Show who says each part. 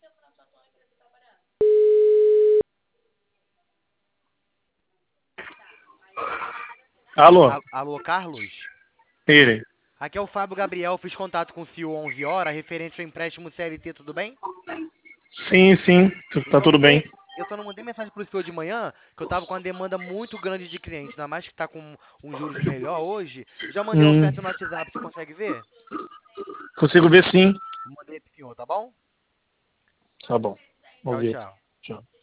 Speaker 1: Alô,
Speaker 2: Alô, Carlos?
Speaker 1: ele.
Speaker 2: Aqui é o Fábio Gabriel, fiz contato com o senhor 11 horas, referente ao empréstimo CLT, tudo bem?
Speaker 1: Sim, sim, tá
Speaker 2: Então,
Speaker 1: tudo bem.
Speaker 2: eu só não mandei mensagem pro senhor de manhã, que eu tava com uma demanda muito grande de clientes, ainda mais que tá com uns juros melhor hoje. Eu já mandei a
Speaker 1: Hum,
Speaker 2: oferta no WhatsApp, você consegue ver?
Speaker 1: consigo ver sim.
Speaker 2: Mandei pro senhor, tá bom?
Speaker 1: Tá bom, vou
Speaker 2: Tchau,
Speaker 1: ver.
Speaker 2: tchau.
Speaker 1: Tchau.